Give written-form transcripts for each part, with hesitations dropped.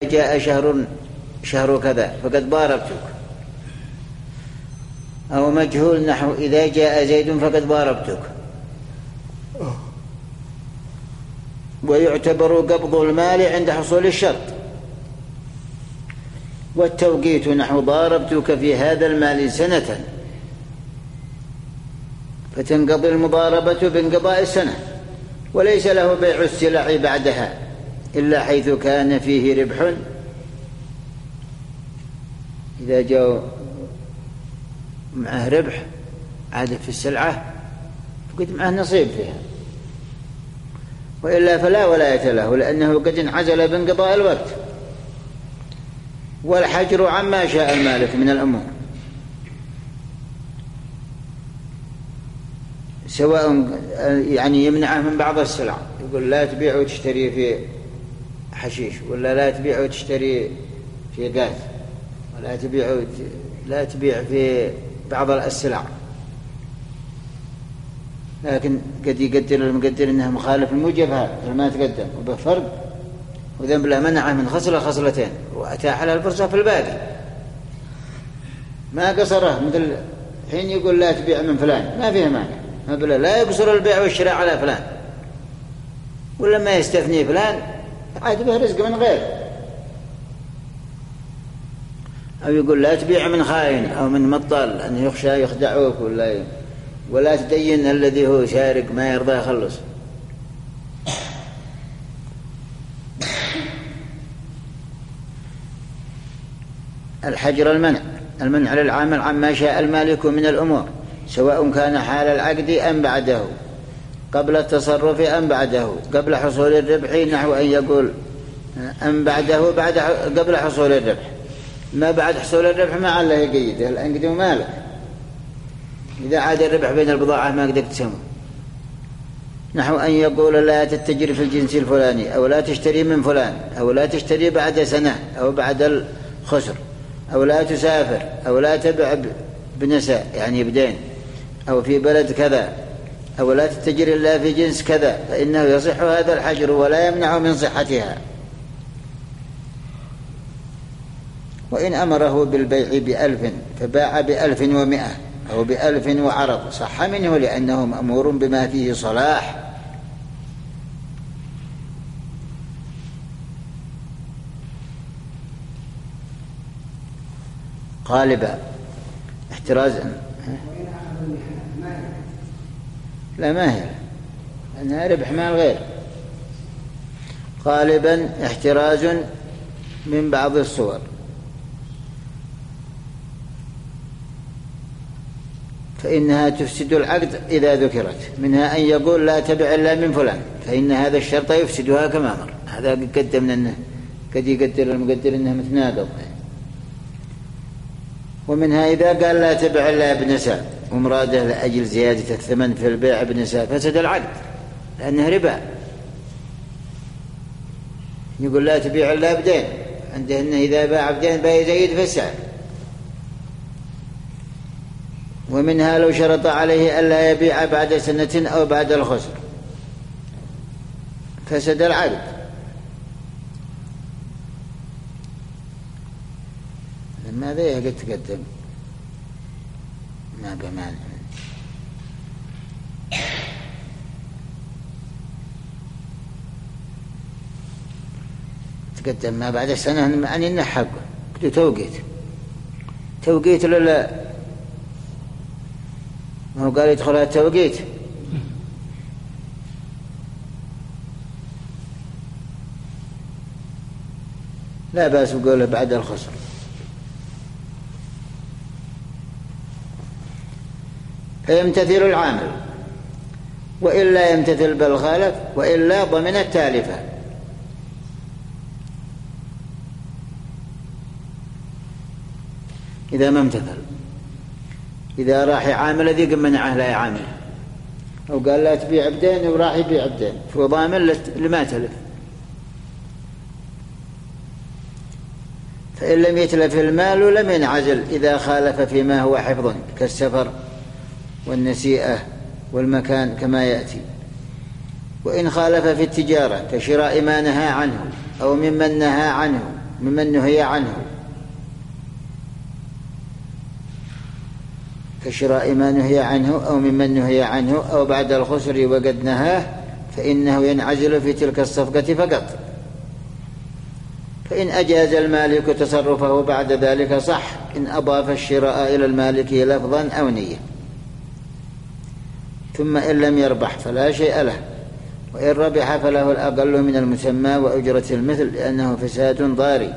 جاء شهر كذا فقد باركتك، أو مجهول نحو إذا جاء زيد فقد باركتك. ويعتبر قبض المال عند حصول الشرط. والتوقيت نحو ضاربتك في هذا المال سنة، فتنقضي المضاربة بانقضاء السنة، وليس له بيع السلع بعدها إلا حيث كان فيه ربح. إذا جاء معه ربح عاد في السلعة فقد معه نصيب فيها، وإلا فلا ولاية له، لأنه قد انعزل بانقضاء الوقت. والحجر عما شاء المالك من الأمور، سواء يعني يمنعه من بعض السلع، يقول لا تبيع وتشتري في حشيش، ولا لا تبيع وتشتري في غاز، ولا لا تبيع في بعض السلع، لكن قد يقدر المقدر انها مخالف الموجب ما تقدم وبفرق، وذنب له منعه من خصلتين واتاح له الفرصه في الباقي، ما قصره. مثل حين يقول لا تبيع من فلان ما فيه مانع، ما بلا لا يقصر البيع والشراء على فلان، ولما يستثني فلان عاد به رزق من غيره. أو يقول لا تبيع من خائن أو من مطل أنه يخشى يخدعوك، ولا تدين الذي هو شارق ما يرضى يخلص. الحجر المنع للعامل عما شاء المالك من الأمور، سواء كان حال العقد أم بعده، قبل التصرف أم بعده، قبل حصول الربح، نحو أن يقول أم بعده قبل حصول الربح، ما بعد حصول الربح ما عليه يقيده، الأنقد مالك. إذا عاد الربح بين البضاعة ما قد اقتسمه، نحو أن يقول لا تتجر في الجنس الفلاني، أو لا تشتري من فلان، أو لا تشتري بعد سنة أو بعد الخسر، أو لا تسافر، أو لا تبع بنساء يعني بدين، أو في بلد كذا، أو لا تتجر إلا في جنس كذا، فإنه يصح هذا الحجر ولا يمنع من صحتها. وإن أمره بالبيع ب1000 فباع ب1100 أو ب1000 وعرض صح منه، لأنه مأمور بما فيه صلاح. غالبا احترازا لا ما هي أنها ربح مال غير، غالبا احتراز من بعض الصور، فإنها تفسد العقد إذا ذكرت، منها أن يقول لا تبع إلا من فلان، فإن هذا الشرط يفسدها كما أمر. هذا قدمنا أنه قد يقدر المقدر أنه متناقض. ومنها إذا قال لا تبع إلا بنساء ومراده لأجل زيادة الثمن في البيع بنساء، فسد العقد لأنه ربا. يقول لا تبيع إلا بدين، عنده أنه إذا باع بدين بيزيد في السعر. ومنها لو شرط عليه ألا يبيع بعد سنة أو بعد الخسر، فسد العقد. ماذا قد تقدم ما بمانع. تقدم ما بعد السنة معني إنه حقه كده توقيت للا، ما هو قال يدخلها التوقيت. لا بأس بقوله بعد الخسر. فيمتثل العامل، وإلا يمتثل بل خالف، وإلا ضمن التالفة. إذا ما امتثل، إذا راح يعامل ذي منعه لا يعامل، أو قال لا تبيع بدين وراح يبيع بدين، فهو ضامن لما تلف. فإن لم يتلف المال لم ينعزل إذا خالف فيما هو حفظ كالسفر والنسيئة والمكان كما يأتي. وإن خالف في التجارة كشراء ما نهى عنه أو ممن نهى عنه ممن نهي عنه، كشراء ما نهي عنه أو ممن نهي عنه أو بعد الخسر وقد نهاه، فإنه ينعزل في تلك الصفقة فقط. فإن أجاز المالك تصرفه بعد ذلك صح، إن أضاف الشراء إلى المالك لفظا أو نية. ثم إن لم يربح فلا شيء له، وإن ربح فله الأقل من المسمى وأجرة المثل، لأنه فساد ضاري.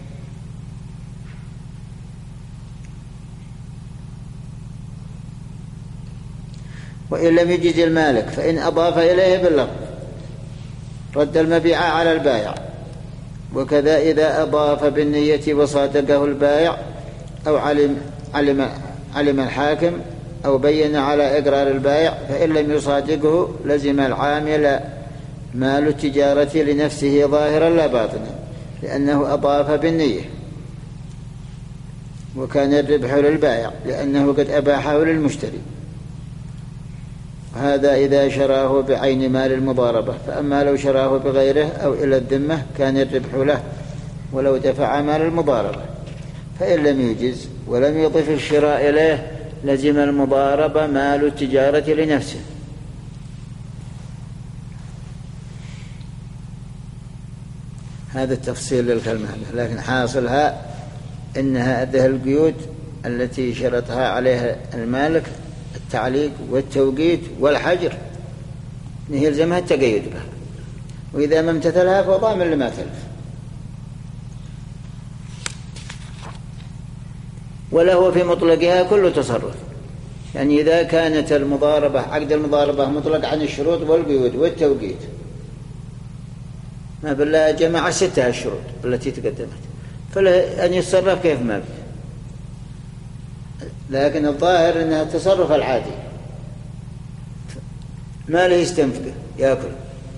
وإن لم يجز المالك فإن أضاف إليه باللفظ رد المبيع على البائع. وكذا إذا أضاف بالنية وصادقه البائع أو علم الحاكم أو بين على إقرار البائع، فإن لم يصادقه لزم العامل مال التجارة لنفسه ظاهرا لا باطنا، لأنه أضاف بالنية، وكان الربح للبائع لأنه قد أباحه للمشتري. هذا إذا شراه بعين مال المضاربة. فأما لو شراه بغيره أو إلى الذمة كان الربح له ولو دفع مال المضاربة. فإن لم يجز ولم يضف الشراء إليه لزم المضاربة مال التجارة لنفسه. هذا التفصيل للكلمة، لكن حاصلها إن هذه القيود التي شرطها عليها المالك التعليق والتوقيت والحجر يلزمها التقيد بها، وإذا ما امتثلها فضامن لما تلف. وله في مطلقها كل تصرف، يعني إذا كانت المضاربة عقد المضاربة مطلق عن الشروط والقيود والتوقيت، ما بالله جمع 6 الشروط التي تقدمت، فله أن يتصرف كيف ما بيه. لكن الظاهر أنها التصرف العادي، ما له يستنفقه يأكل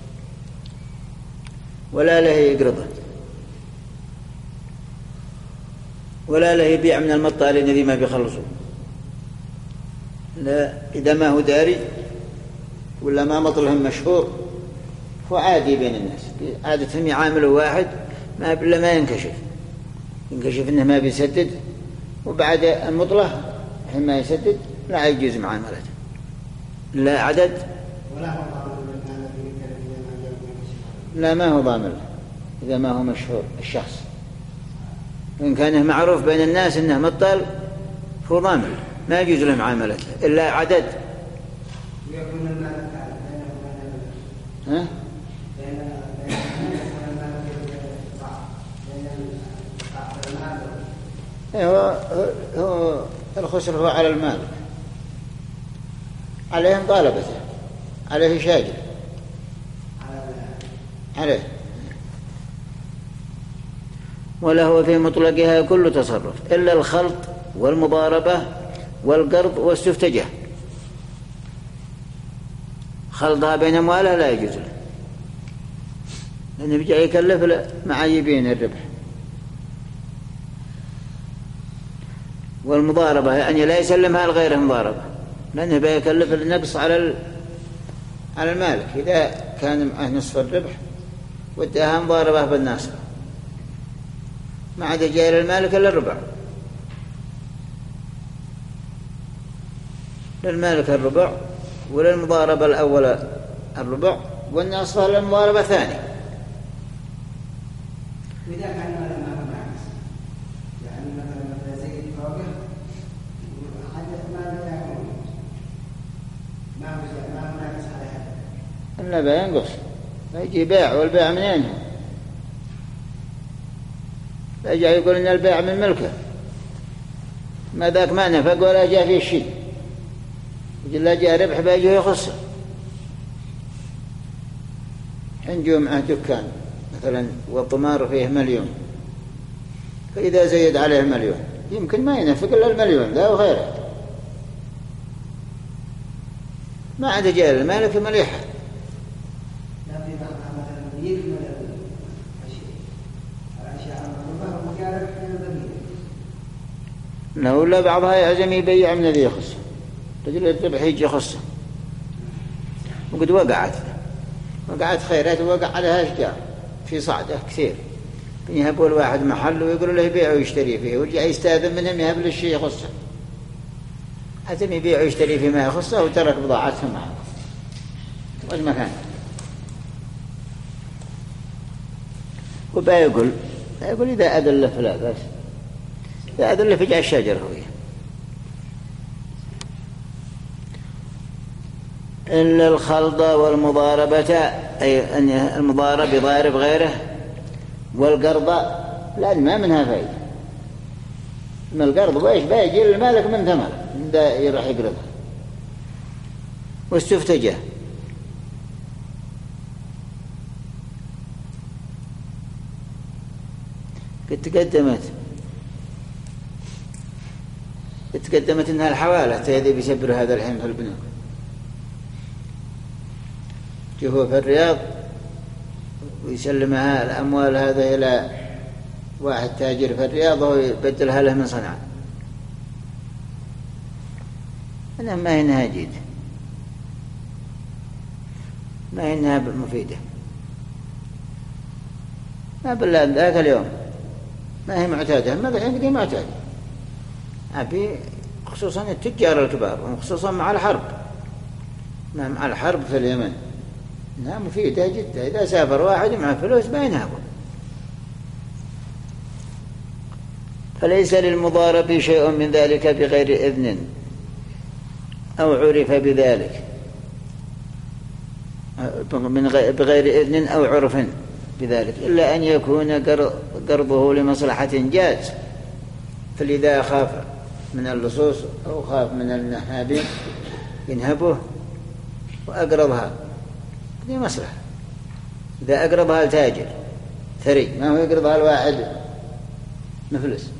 ولا له يقرضه ولا له يبيع من المطالين الذي ما بيخلصوا. لا، إذا ما هو داري ولا ما مطلهم مشهور هو عادي بين الناس، عادتهم يعاملوا واحد ما بالله ما ينكشف إنه ما بيسدد، وبعد المطلة حين ما يسدد لا يجوز معاملته، لا عدد لا ما هو ضامن إذا ما هو مشهور الشخص. إن كان معروف بين الناس إنه مطل هو ضامن، ما يجوز له معاملته إلا عدد. ها؟ هو الخسر هو على المال، عليه مطالبته، عليه شاجر عليه. وله في مطلقها كل تصرف إلا الخلط والمضاربة والقرض والاستفتجة. خلطها بين أموالها لا يجوز له، لأنه بيجي يكلف معايبين الربح. والمضاربة يعني لا يسلمها لغيره مضاربة، لأنه بيكلف النقص على المالك. إذا كان معه نصف الربح واداها مضاربة بالناصرة ما عاد جاي للمالك إلا الربع، للمالك الربع وللمضاربة الأولى الربع والناصرة للمضاربة الثانية. وإذا كان ما ناقص يعني مثلا زيد فوقه وحدث ما لا يكون ما ناقص على هذا إلا بينقص، يجي بيع، والبيع منين هو؟ لا جاء يقول إن البيع من ملكه، ما ذاك ما نفق ولا جاء فيه شيء، يجي لا جاء ربح بيجيه يخسر. حين جو معه دكان مثلا والضمار فيه 1,000,000، فإذا زيد عليه 1,000,000 يمكن ما ينفق إلا 1,000,000 ذا وغيره، ما عاد جاء المالك مليحة. لا ولا بعضها يعزم يبيع من الذي يخصه، رجل الذبح يجي يخصه، وقد وقعت خيرات ووقع عليها أشجار في صعدة كثير، يهبوا الواحد محل ويقولوا له يبيع ويشتري فيه، ويرجع يستاذن منهم يهب له الشيء يخصه، حتى يبيع ويشتري فيما يخصه وترك بضاعتهم معه والمكان. وبيقول إذا أدل فلا بس، إذا أدل فجأة الشجر هو إلا الخلط والمضاربة، أي أن المضارب يضارب غيره، والقرض لا ما منها فايدة. من القرض وإيش بيجي المالك من ثمر ده يروح يقرضها. واستفتجه قد تقدمت إنها الحوالة هذه بيسبر هذا الحين في البنوك. هو في الرياض ويسلمها الأموال هذا إلى واحد تاجر في الرياض ويبدلها له من صنعاء. أنا ما هي إنها جيدة، ما هي إنها مفيدة، ما بالله ذاك اليوم ما هي معتادة، ما الحين دي معتادة أبي، خصوصا التجار الكبار وخصوصا مع الحرب، مع الحرب في اليمن إنها مفيدة جدا. إذا سافر واحد مع فلوس ما ينهبه. فليس للمضارب شيء من ذلك بغير إذن أو عرف بذلك، بغير إذن أو عرف بذلك، إلا أن يكون قرضه لمصلحة جاز. فلذا خاف من اللصوص أو خاف من النهابين ينهبه وأقرضها دي مصلحة. إذا أقرضها التاجر ثري ما هو يقرضها الواحد مفلس.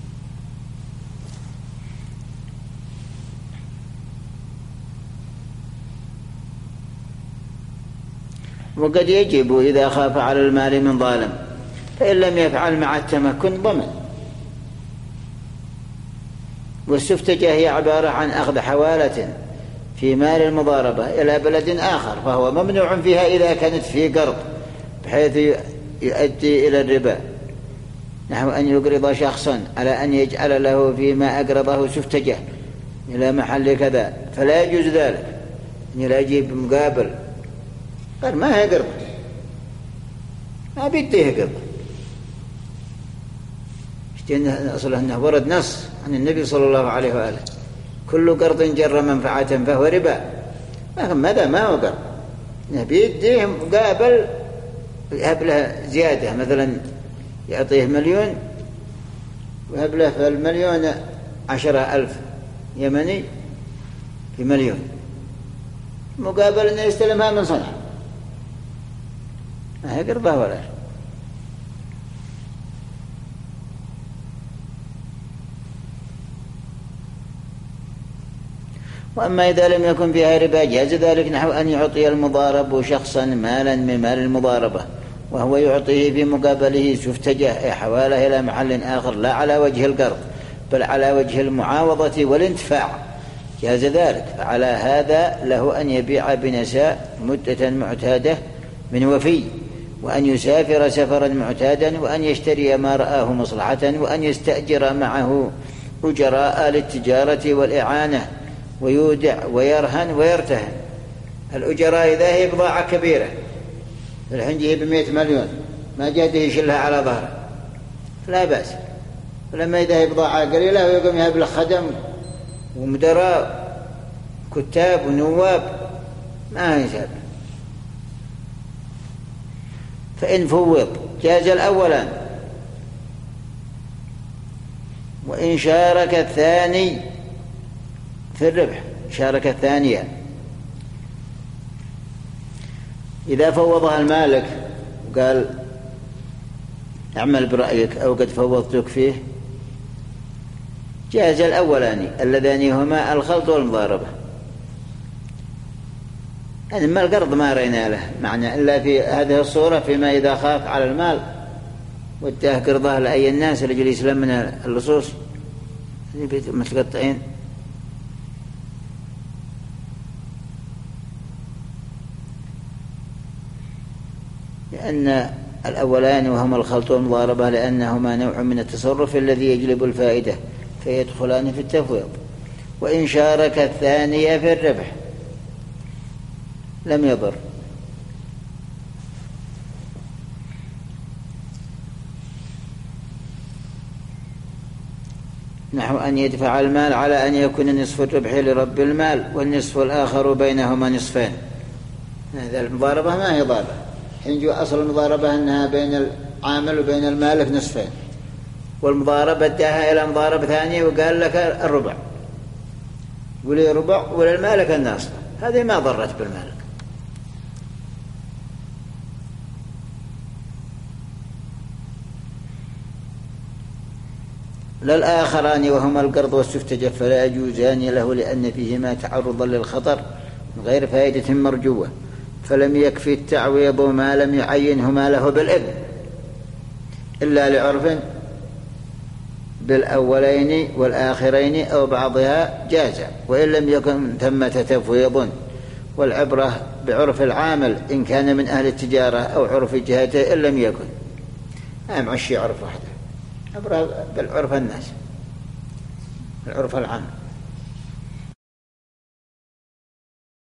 وقد يجب إذا خاف على المال من ظالم، فإن لم يفعل مع التمكن ضمن. والسفتجة هي عبارة عن أخذ حوالة في مال المضاربة إلى بلد آخر، فهو ممنوع فيها إذا كانت في قرض بحيث يؤدي إلى الربا، نحو أن يقرض شخصا على أن يجعل له فيما أقرضه سفتجة إلى محل كذا، فلا يجوز ذلك. لا يجيب مقابل قال ما هي قرض، ما بيديه قرض. أصله أنه ورد نص عن النبي صلى الله عليه وآله كل قرض جر منفعة فهو ربا. ماذا ما هو قرض، بيديه مقابل يهب له زيادة، مثلا يعطيه 1,000,000 ويهب له في 1,000,000 10,000 يمني في 1,000,000 مقابل أنه يستلمها من صنع. ما هي قرضة ولا شيء. وأما إذا لم يكن فيها ربا جاز ذلك، نحو أن يعطي المضارب شخصا مالا من مال المضاربة وهو يعطيه في مقابله سفتجة حوالة إلى محل آخر، لا على وجه القرض بل على وجه المعاوضة والانتفاع، جاز ذلك. فعلى هذا له أن يبيع بنساء مدة معتادة من وفي، وأن يسافر سفرا معتادا، وأن يشتري ما رآه مصلحة، وأن يستأجر معه أجراء للتجارة والإعانة، ويودع ويرهن ويرتهن. الأجراء إذا هي بضاعة كبيرة الحين جيه 100 مليون ما جاده يشيلها على ظهره لا بأس. فلما إذا هي بضاعة قليلة ويقوم يهب له خدم ومدراء كتاب ونواب ما يساب. فإن فوض جاز الأولان، وإن شارك الثاني في الربح شارك الثانية. إذا فوضها المالك وقال اعمل برأيك أو قد فوضتك فيه جاز الأولاني اللذان هما الخلط والمضاربة. أما القرض ما رأينا له معنى إلا في هذه الصورة، فيما إذا خاف على المال واداه قرضه لأي الناس اللي يسلم من اللصوص متقطعين. لأن الأولان وهما الخلط والمضاربة لأنهما نوع من التصرف الذي يجلب الفائدة فيدخلان في التفويض. وإن شارك الثانية في الربح لم يضر. نحو أن يدفع المال على أن يكون نصف الربح لرب المال والنصف الآخر بينهما نصفين. هذا المضاربة ما هي ضاربة. حين أصل المضاربة أنها بين العامل وبين المالك نصفين، والمضاربة اداها إلى مضاربة ثانية وقال لك الربع، ولي ربع وللمالك النصف. هذه ما ضرت بالمالك. للآخران وهما القرض والسفتجة فلا يجوزان له لأن فيهما تعرضا للخطر من غير فائدة مرجوة، فلم يكفي التعويض ما لم يعينهما له بالإذن إلا لعرف بالأولين والآخرين أو بعضها جاز، وإن لم يكن ثمة تفويض. والعبرة بعرف العامل إن كان من أهل التجارة أو عرف جهته إن لم يكن. معشي عرف واحدة، عبرة بالعرف الناس، العرف العام.